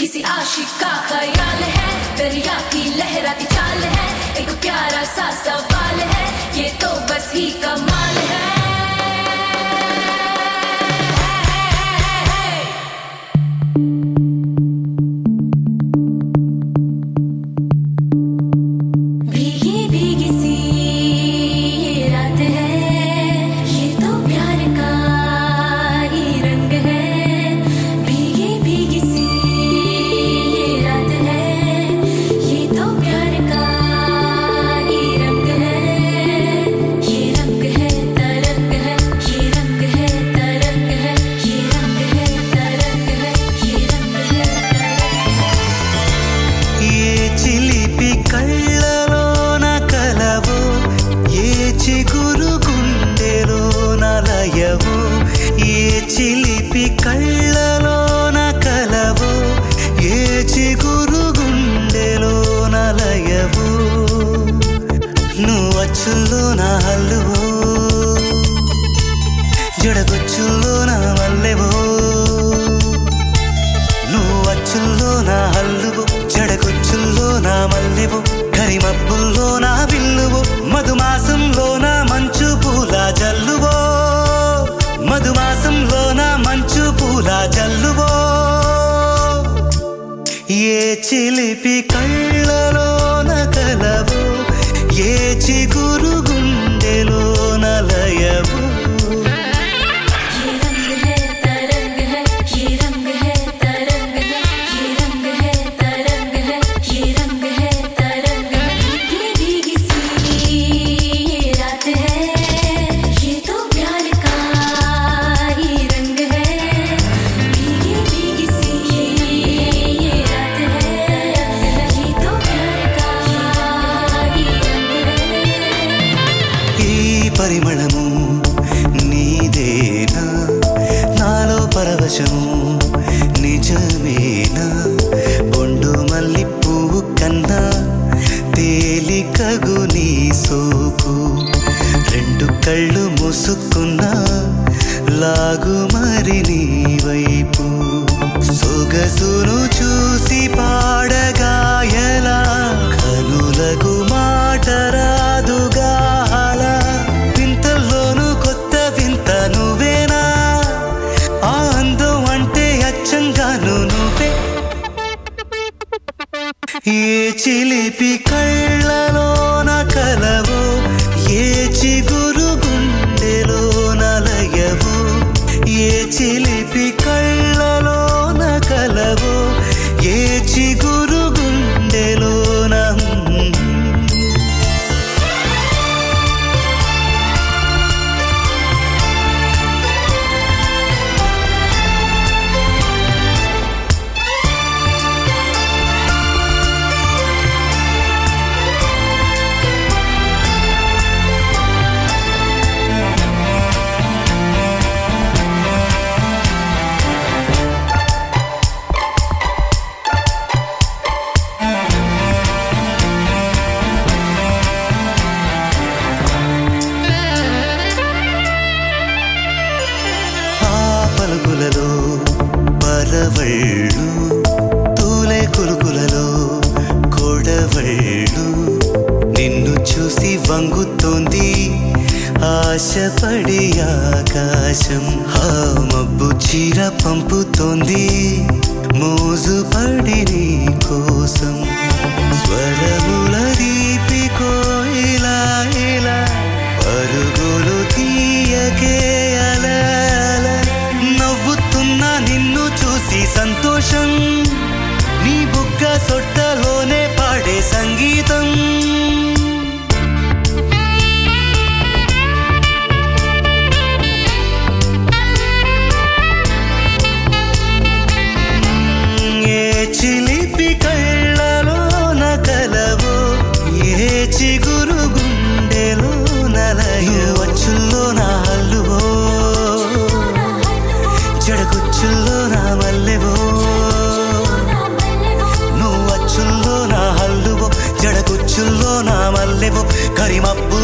किसी आशिक का ख्याल है, दरिया की लहराती चाल है, एक प्यारा सा सवाल है, ये तो बस ही कमाल है। చిలిపి కళ్ళలోన కలవు ఏ చిగురు గుండెలోన లయవు నువ్వు అచ్చుల్లో నా హల్లువో జడగొచ్చుల్లో నా మల్లెవో నువ్వు అచ్చుల్లో నా హల్లువో జడగొచ్చుల్లో నా మల్లెవో కరిమబ్బుల్లో నా విల్లువో మధుమాసంలో నా మంచు పూల జల్లువో మధుమాసంలోన మంచు పూల జల్లువో ఏ చిలిపి కళ్ళలోన కలవు ఏ చిగురు గుండెలోన లయవు పరిమళము నీదేనా నాలో పరవశము నిజమేనా బొండు మల్లి పువ్వు కన్నా తేలికగు నీ సోకు రెండు కళ్ళు మూసుకున్నా లాగు మరి నీ వైపు సొగసును చూసి పాడగాయలా కనులకు మాట రాదుగా ఏ చిలిపి కళ్ళలోన కలవు ఏ చిగురు గుండెలోన లయవు ఏ చిలిపి కళ్ళలోన కలవు ఏ చిగురు గుండెలోన పలుకులలో పరవళ్ళు తూలే కులుకులలో కొడవళ్ళు నిన్ను చూసి వంగుతోంది ఆశపడి ఆకాశం ఆ మబ్బు చీర పంపుతోంది మోజుపడి నీ కోసం స్వరముల దీపి కోయిలా ఇలా పరుగులు తీయకే అలా నవ్వుతున్నా నిన్ను చూసి సంతోషం నీ బుగ్గ సొట్టలోనే పాడే సంగీతం ఏ చిలిపి కళ్ళలోన కలవు ఏ చిగురు గుండెలోన లయవు అచ్చుల్లో నా హల్లువో జడగొచ్చుల్లో నా మల్లెవో నువ్వు అచ్చుల్లో నా హల్లువో జడగొచ్చుల్లో నా మల్లెవో కరిమబ్బు